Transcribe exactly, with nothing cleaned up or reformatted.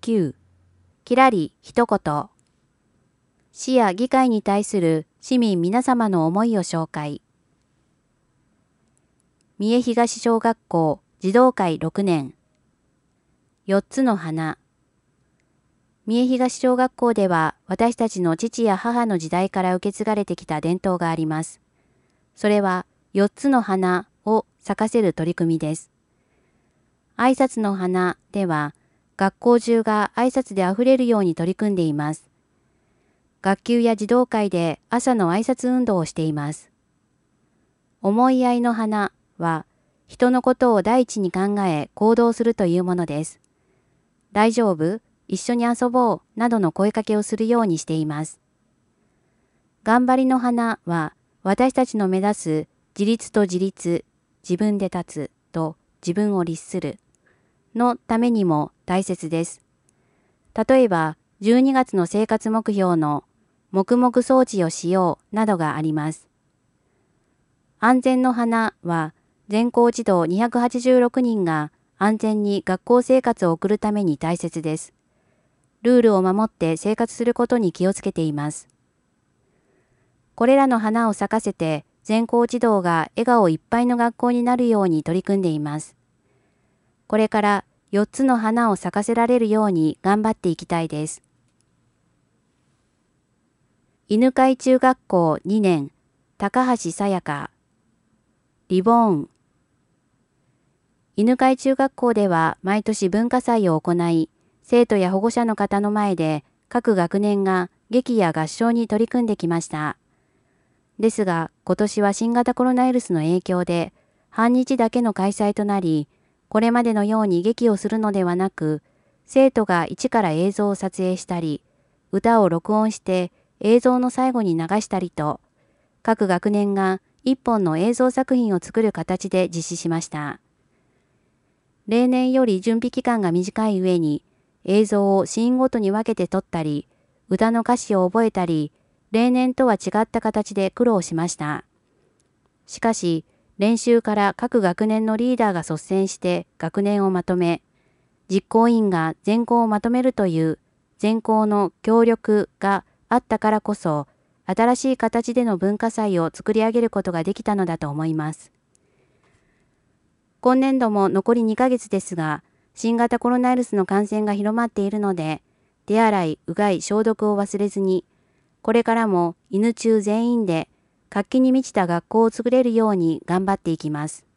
きゅう、きらり一言。市や議会に対する市民皆様の思いを紹介。三重東小学校児童会ろくねん。よっつの花。三重東小学校では私たちの父や母の時代から受け継がれてきた伝統があります。それはよっつの花を咲かせる取り組みです。挨拶の花では学校中が挨拶であふれるように取り組んでいます。学級や児童会で朝の挨拶運動をしています。思いやいの花は人のことを第一に考え行動するというものです。大丈夫？一緒に遊ぼうなどの声かけをするようにしています。頑張りの花は私たちの目指す自立と自立、自分で立つと自分を律するのためにも大切です。例えばじゅうにがつの生活目標の黙々掃除をしようなどがあります。安全の花は全校児童にひゃくはちじゅうろくにんが安全に学校生活を送るために大切です。ルールを守って生活することに気をつけています。これらの花を咲かせて全校児童が笑顔いっぱいの学校になるように取り組んでいます。これからよっつの花を咲かせられるように頑張っていきたいです。犬飼中学校にねん、高橋さやか。リボーン。犬飼中学校では毎年文化祭を行い、生徒や保護者の方の前で各学年が劇や合唱に取り組んできました。ですが今年は新型コロナウイルスの影響で半日だけの開催となり、これまでのように劇をするのではなく、生徒が一から映像を撮影したり、歌を録音して映像の最後に流したりと、各学年が一本の映像作品を作る形で実施しました。例年より準備期間が短い上に、映像をシーンごとに分けて撮ったり、歌の歌詞を覚えたり、例年とは違った形で苦労しました。しかし、練習から各学年のリーダーが率先して学年をまとめ、実行委員が全校をまとめるという全校の協力があったからこそ、新しい形での文化祭を作り上げることができたのだと思います。今年度も残りにかげつですが、新型コロナウイルスの感染が広まっているので、手洗い、うがい、消毒を忘れずに、これからも犬中全員で活気に満ちた学校を作れるように頑張っていきます。